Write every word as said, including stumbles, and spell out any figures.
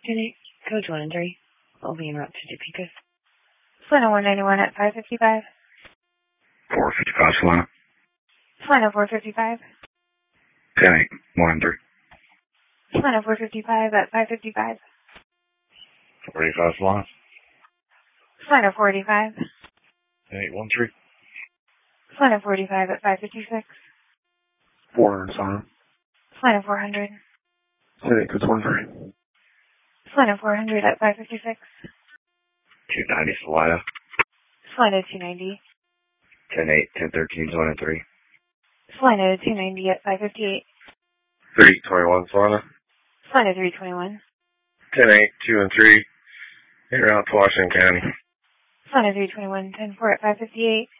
ten eight, Coach one and three. Will be en route to Topeka. Solano one ninety-one at five fifty-five. four fifty-five, Solano. Solano four fifty-five. ten eight, one and three. Solano four fifty-five at five fifty-five. four eighty-five, Solano. Solano four eighty-five. ten eight, one three. Solano four eighty-five at five fifty-six. four hundred, Solano. Solano four hundred. ten eight, Coach one three. Solano four hundred at five fifty-six. two ninety, Solano. Solano two ninety. ten eight, ten thirteen, one and three. Solano two ninety at five fifty-eight. three twenty-one, Solano. Solano three twenty-one. ten eight, two and three. En route to Washington County. Solano three twenty-one, ten four at five fifty-eight.